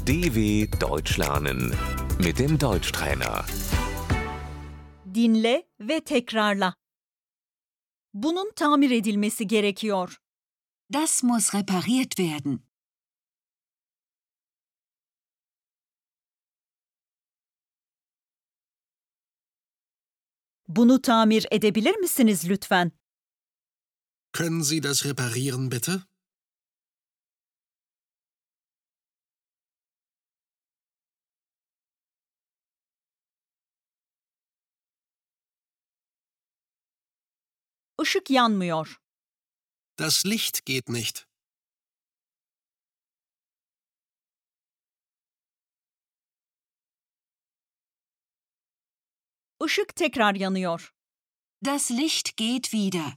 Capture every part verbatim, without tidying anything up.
D W Deutsch lernen mit dem Deutschtrainer. Dinle ve tekrarla. Bunun tamir edilmesi gerekiyor. Das muss repariert werden. Bunu tamir edebilir misiniz lütfen? Können Sie das reparieren, bitte? Işık yanmıyor. Das Licht geht nicht. Işık tekrar yanıyor. Das Licht geht wieder.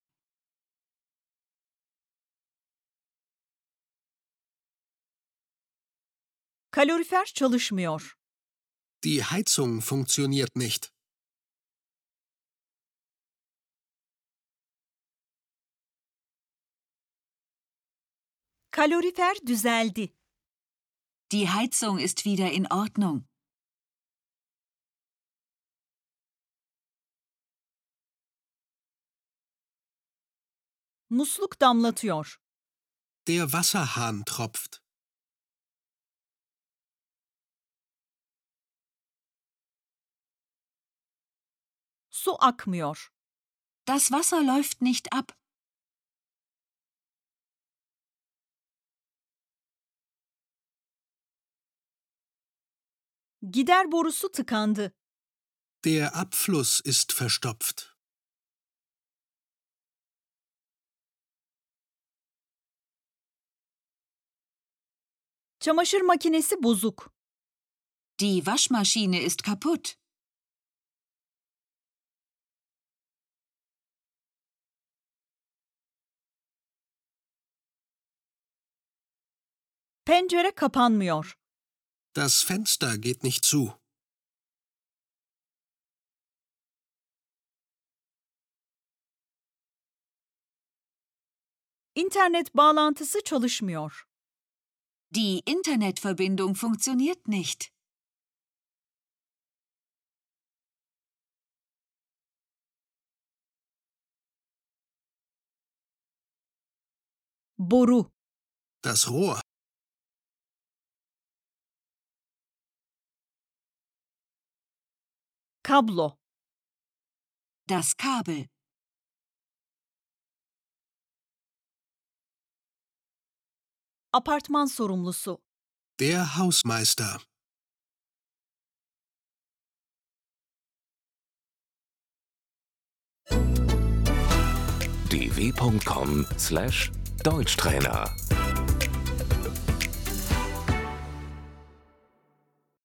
Kalorifer çalışmıyor. Die Heizung funktioniert nicht. Kalorifer düzeldi. Die Heizung ist wieder in Ordnung. Musluk damlatıyor. Der Wasserhahn tropft. Su akmıyor. Das Wasser läuft nicht ab. Gider borusu tıkandı. Der Abfluss ist verstopft. Çamaşır makinesi bozuk. Die Waschmaschine ist kaputt. Pencere kapanmıyor. Das Fenster geht nicht zu. İnternet bağlantısı çalışmıyor. Die Internetverbindung funktioniert nicht. Boru. Das Rohr. Kablo. Das Kabel. Apartman sorumlusu. Der Hausmeister. d w punkt com slash Deutschtrainer